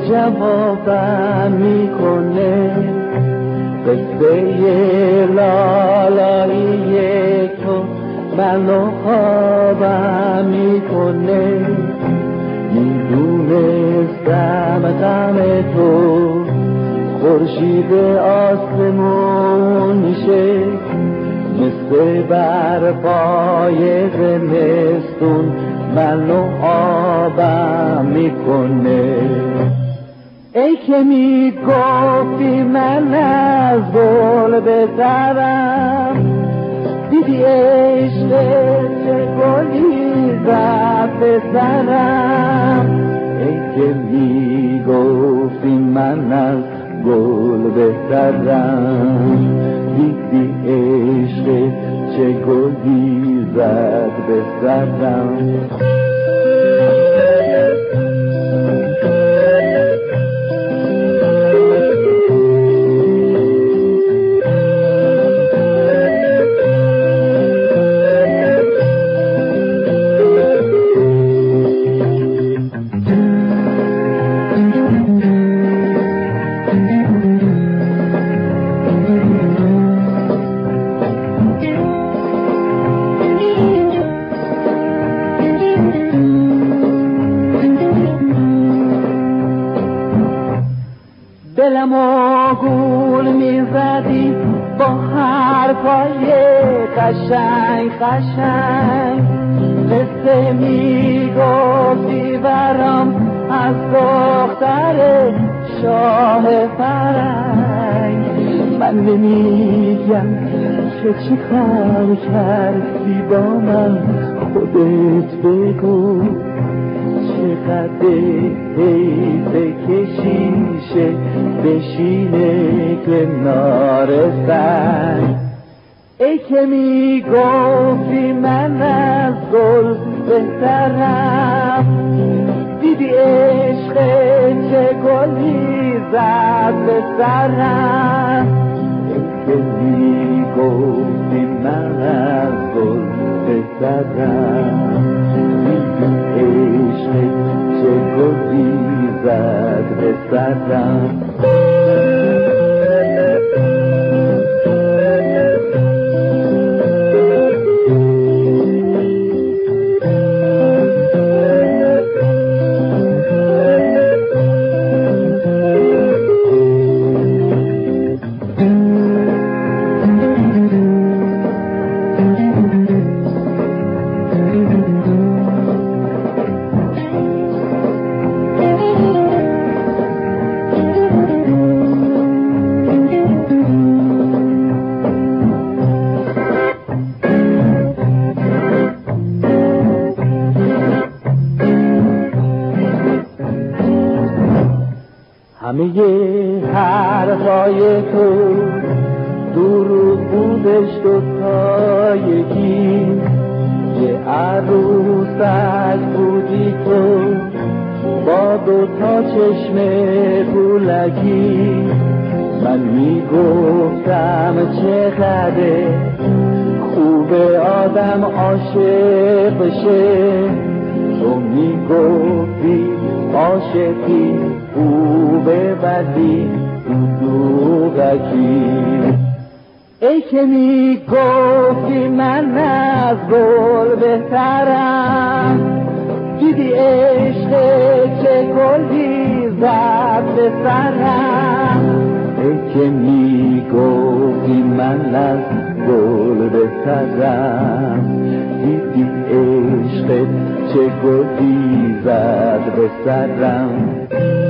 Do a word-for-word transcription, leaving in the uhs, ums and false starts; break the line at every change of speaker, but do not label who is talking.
جوابم میکنه، قصه لالایی تو منو خوابم میکنه. میدونستم غم تو خورشید آسمون میشه، مثل برپای زمستون منو آبم میکنه. ای که میگفتی من از گل بهترم، دیدی عشق چه گلی زد به سرم. ای که میگفتی من از گل بهترم، دیدی عشق چه گلی زد به سرم. دلم و گول میزدی با حرفای قشنگ قشنگ، قصه میگفتی برام از دختر شاه فرنگ. من نمیگم که چی کار کردی با من، خودت بگو. چقدر حیف که شیشه بشینه کنار سنگ. ای که میگفتی من از گل بهترم، دیدی عشق چه گلی زد به سرم. ای که میگفتی من از گل بهترم، عشق چه گلی زد به سرم. همه حرفای تو دروغ بودش، دوتایگی یه عروسک بودی تو با دوتا چشم پولکی. من میگفتم چقدر خوبه آدم عاشق بشه، تو میگفتی عاشقی خوبه بدی دروغکی. ای که میگفتی من از گل بهترم، دیدی عشق چه گلی زد به سرم. ای که میگفتی من از گل بهترم، دیدی عشق چه گلی زد به سرم.